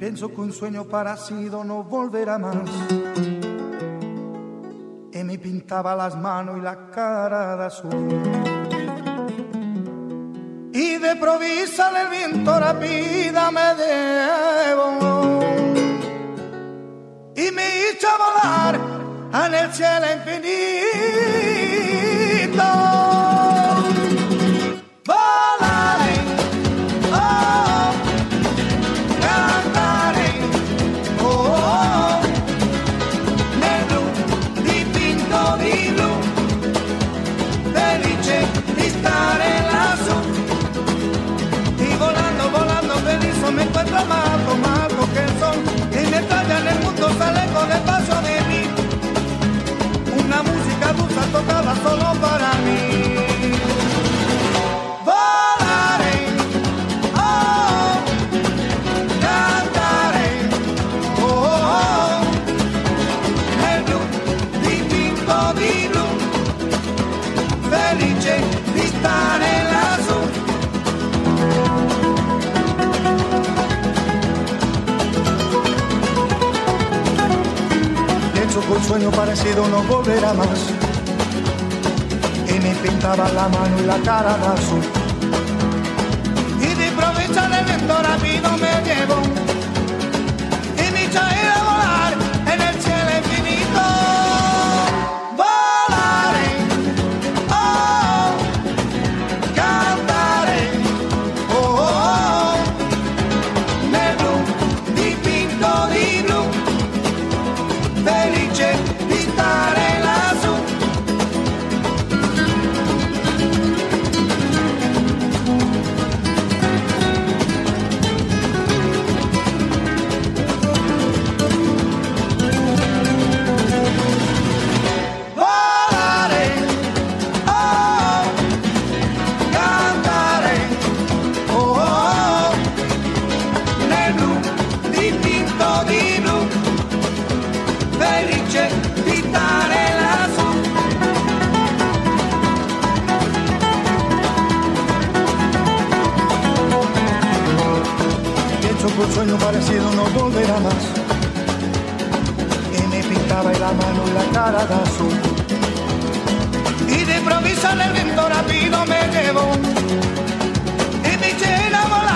Pienso que un sueño parecido no volverá más. Y me pintaba las manos y la cara de azul. Y de provisa el viento rápida me llevó. Y me hizo volar en el cielo infinito. Me encuentro más que el sol y me talla en el mundo, sale con el paso de mí. Una música dulce tocada solo para mí. Volaré, oh, cantaré, oh, oh, nel blu dipinto di blu, felice di stare lassù. Con sueño parecido no volverá más. Y me pintaba la mano y la cara de azul. Y de provecho del viento rápido me llevo. Y me hizo ir a volar en el cielo infinito. Volaré, oh, cantaré, oh, oh, nel blu dipinto di blu. Felice di stare lassù. Volare, oh, cantare, oh, oh, nel blu dipinto di blu. Felice di stare lassù. Pienso que un sueño parecido no volverá más. Y me pintaba la mano y la cara de azul. Y de improviso el viento rápido me llevó. Y me hizo volar